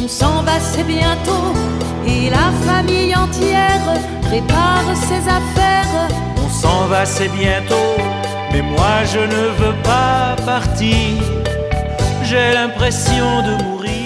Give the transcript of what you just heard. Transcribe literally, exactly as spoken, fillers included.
On s'en va, c'est bientôt, et la famille entière prépare ses affaires. On s'en va, c'est bientôt, mais moi je ne veux pas partir. J'ai l'impression de mourir.